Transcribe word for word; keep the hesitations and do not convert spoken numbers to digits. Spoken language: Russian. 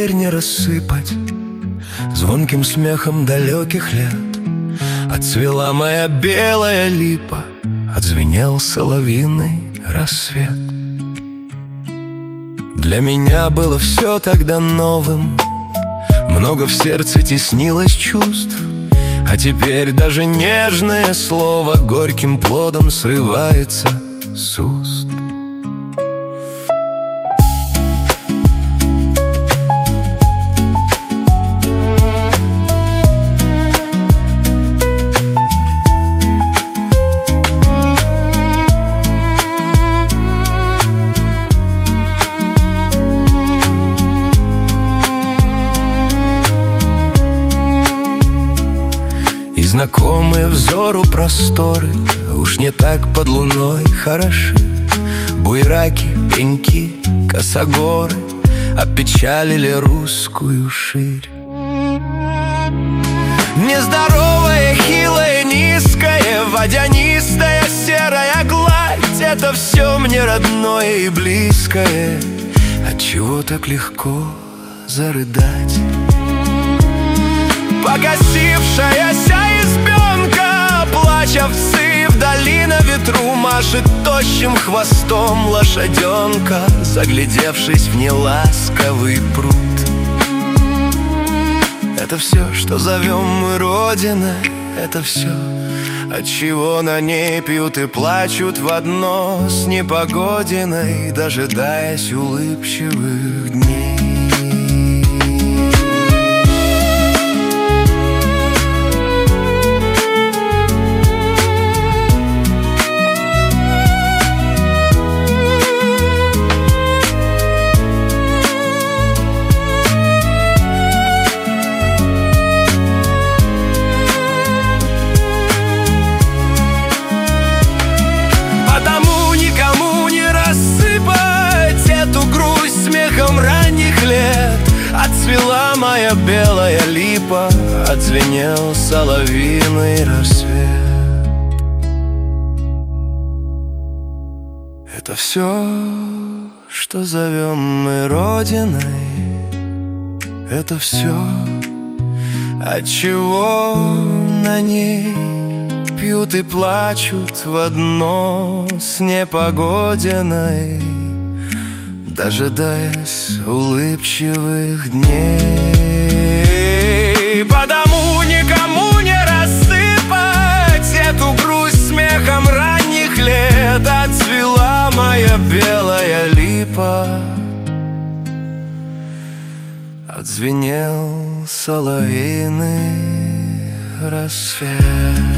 теперь не рассыпать звонким смехом далеких лет. Отцвела моя белая липа, отзвенел соловьиный рассвет. Для меня было все тогда новым, много в сердце теснилось чувств, а теперь даже нежное слово горьким плодом срывается с уст. И знакомые взору просторы уж не так под луной хороши. Буйраки, пеньки, косогоры опечалили русскую ширь. Нездоровая, хилая, низкая, водянистая серая гладь — это все мне родное и близкое. Отчего так легко зарыдать? Покосившаяся избенка, плачь овцы, вдали на ветру машет тощим хвостом лошаденка, заглядевшись в неласковый пруд. Это все, что зовем мы Родиной, это все, отчего на ней пьют и плачут в одно с непогодиной, дожидаясь улыбчивых дней. Отцвела моя белая липа, отзвенел соловьиный рассвет. Это все, что зовем мы Родиной, это все, отчего на ней пьют и плачут в одно с непогодиной, дожидаясь улыбчивых дней. Потому никому не рассыпать эту грусть смехом ранних лет. Отцвела моя белая липа, отзвенел соловьиный рассвет.